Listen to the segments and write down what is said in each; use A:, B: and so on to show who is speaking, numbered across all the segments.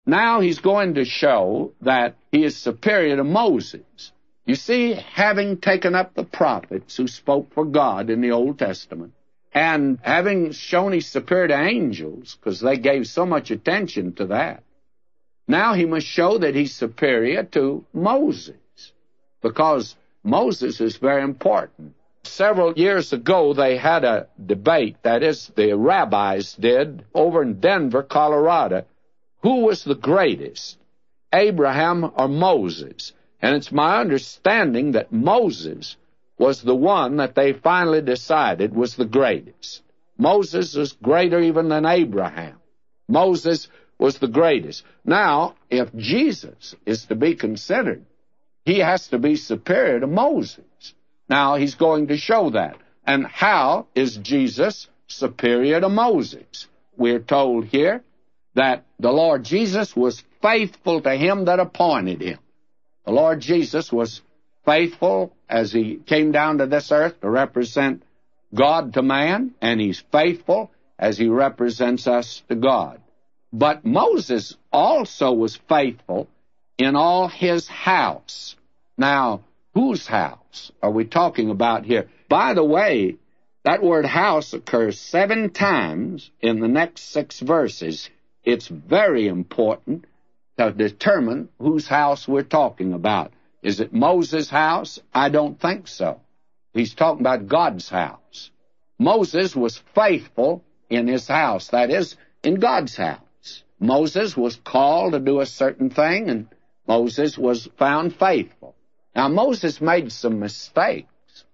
A: Now he's going to show that he is superior to Moses. You see, having taken up the prophets who spoke for God in the Old Testament, and having shown he's superior to angels, because they gave so much attention to that, now he must show that he's superior to Moses, because Moses is very important. Several years ago, they had a debate, that is, the rabbis did, over in Denver, Colorado. Who was the greatest, Abraham or Moses? And it's my understanding that Moses was the one that they finally decided was the greatest. Moses was greater even than Abraham. Moses was the greatest. Now, if Jesus is to be considered, he has to be superior to Moses. Now, he's going to show that. And how is Jesus superior to Moses? We're told here that the Lord Jesus was faithful to him that appointed him. The Lord Jesus was faithful as he came down to this earth to represent God to man, and he's faithful as he represents us to God. But Moses also was faithful in all his house. Now, whose house are we talking about here? By the way, that word house occurs 7 times in the next 6 verses. It's very important to determine whose house we're talking about. Is it Moses' house? I don't think so. He's talking about God's house. Moses was faithful in his house, that is, in God's house. Moses was called to do a certain thing, and Moses was found faithful. Now, Moses made some mistakes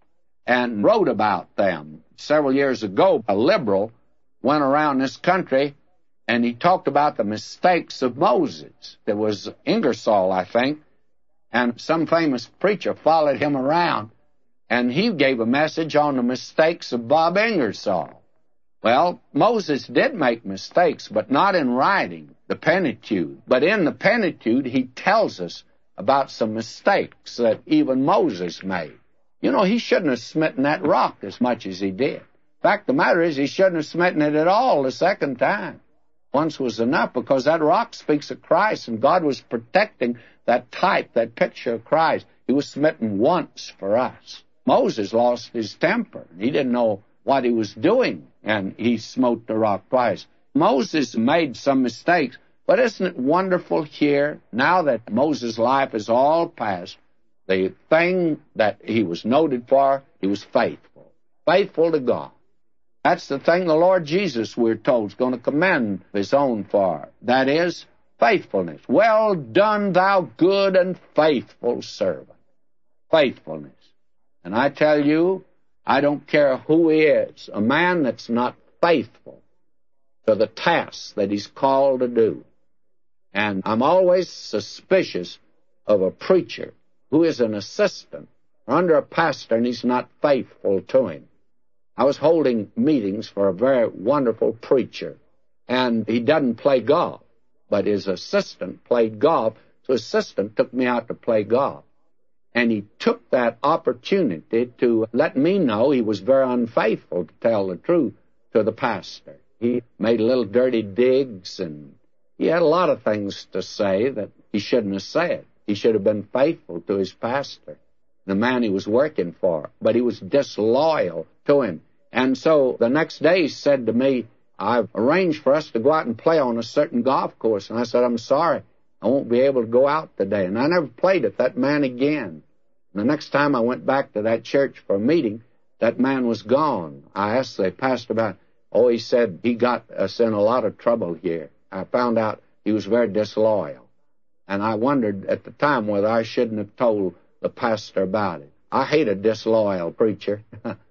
A: and wrote about them. Several years ago, a liberal went around this country and he talked about the mistakes of Moses. There was Ingersoll, I think, and some famous preacher followed him around, and he gave a message on the mistakes of Bob Ingersoll. Well, Moses did make mistakes, but not in writing the Pentateuch. But in the Pentateuch, he tells us about some mistakes that even Moses made. You know, he shouldn't have smitten that rock as much as he did. In fact, the matter is, he shouldn't have smitten it at all the second time. Once was enough, because that rock speaks of Christ, and God was protecting that type, that picture of Christ. He was smitten once for us. Moses lost his temper. He didn't know what he was doing, and he smote the rock twice. Moses made some mistakes, but isn't it wonderful here, now that Moses' life is all past, the thing that he was noted for, he was faithful. Faithful to God. That's the thing the Lord Jesus, we're told, is going to commend his own for. That is, faithfulness. Well done, thou good and faithful servant. Faithfulness. And I tell you, I don't care who he is, a man that's not faithful to the task that he's called to do. And I'm always suspicious of a preacher who is an assistant or under a pastor and he's not faithful to him. I was holding meetings for a very wonderful preacher, and he doesn't play golf, but his assistant played golf, so his assistant took me out to play golf. And he took that opportunity to let me know he was very unfaithful, to tell the truth, to the pastor. He made little dirty digs, and he had a lot of things to say that he shouldn't have said. He should have been faithful to his pastor, the man he was working for, but he was disloyal to him. And so the next day he said to me, I've arranged for us to go out and play on a certain golf course. And I said, I'm sorry, I won't be able to go out today. And I never played at that man again. And the next time I went back to that church for a meeting, that man was gone. I asked the pastor about, he said he got us in a lot of trouble here. I found out he was very disloyal. And I wondered at the time whether I shouldn't have told the pastor about it. I hate a disloyal preacher.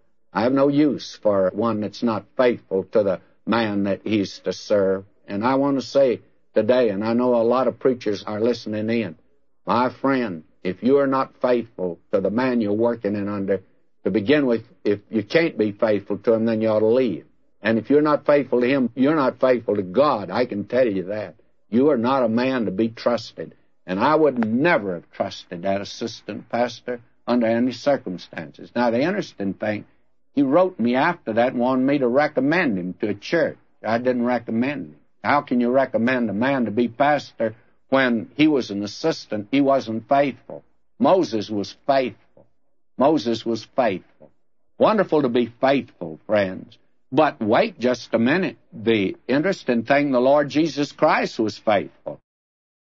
A: I have no use for one that's not faithful to the man that he's to serve. And I want to say today, and I know a lot of preachers are listening in, my friend, if you are not faithful to the man you're working in under, to begin with, if you can't be faithful to him, then you ought to leave. And if you're not faithful to him, you're not faithful to God. I can tell you that. You are not a man to be trusted. And I would never have trusted that assistant pastor under any circumstances. Now, the interesting thing, he wrote me after that and wanted me to recommend him to a church. I didn't recommend him. How can you recommend a man to be pastor when he was an assistant? He wasn't faithful. Moses was faithful. Moses was faithful. Wonderful to be faithful, friends. But wait just a minute. The interesting thing, the Lord Jesus Christ was faithful.